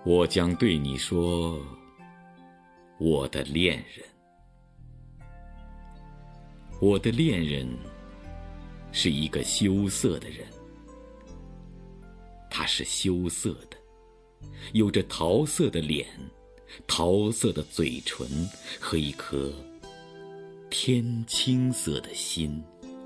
我将对你说，我的恋人。我的恋人是一个羞涩的人，他是羞涩的，有着桃色的脸，桃色的嘴唇和一颗天青色的心。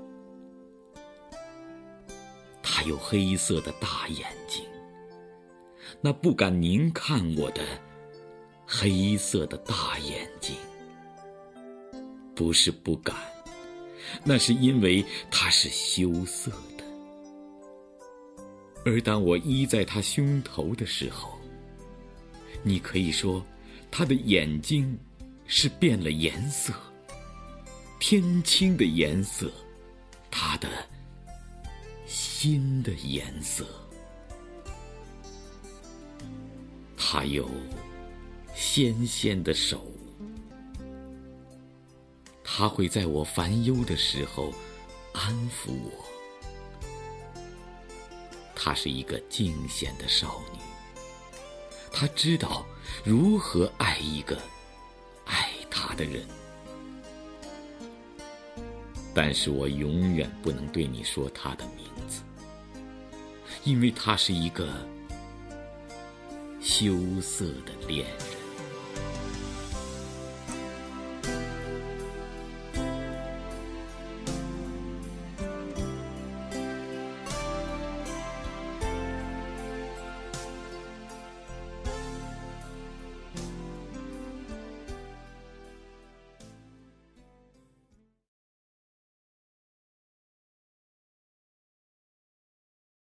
他有黑色的大眼睛，那不敢凝看我的黑色的大眼睛。不是不敢，那是因为他是羞涩的。而当我依在他胸头的时候，你可以说他的眼睛是变了颜色，天青的颜色，他的心的颜色。他有纤纤的手，他会在我烦忧的时候安抚我。她是一个惊险的少女，她知道如何爱一个爱她的人。但是我永远不能对你说她的名字，因为她是一个羞涩的恋人。